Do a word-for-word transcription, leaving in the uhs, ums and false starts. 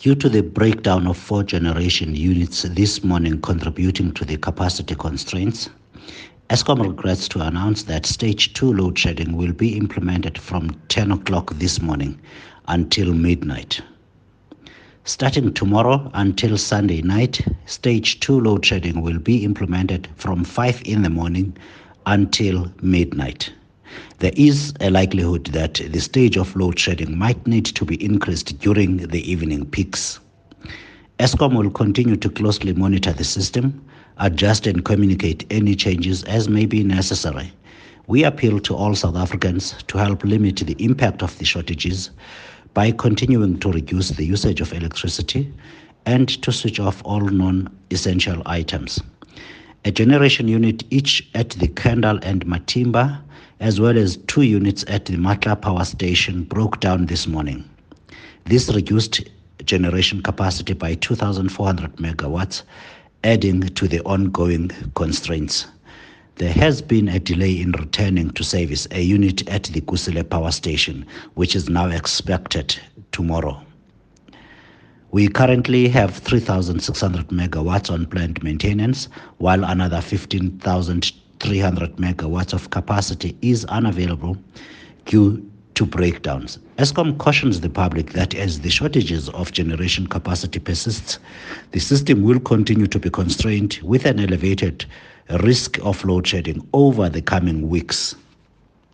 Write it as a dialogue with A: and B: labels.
A: Due to the breakdown of four generation units this morning contributing to the capacity constraints, Eskom regrets to announce that stage two load shedding will be implemented from ten o'clock this morning until midnight. Starting tomorrow until Sunday night, stage two load shedding will be implemented from five in the morning until midnight. There is a likelihood that the stage of load shedding might need to be increased during the evening peaks. Eskom will continue to closely monitor the system, adjust and communicate any changes as may be necessary. We appeal to all South Africans to help limit the impact of the shortages by continuing to reduce the usage of electricity and to switch off all non-essential items. A generation unit each at the Kendal and Matimba, as well as two units at the Matla power station, broke down this morning. This reduced generation capacity by two thousand four hundred megawatts, adding to the ongoing constraints. There has been a delay in returning to service a unit at the Kusile power station, which is now expected tomorrow. We currently have three thousand six hundred megawatts on planned maintenance, while another fifteen thousand three hundred megawatts of capacity is unavailable due to breakdowns. Eskom cautions the public that as the shortages of generation capacity persists, the system will continue to be constrained with an elevated risk of load shedding over the coming weeks.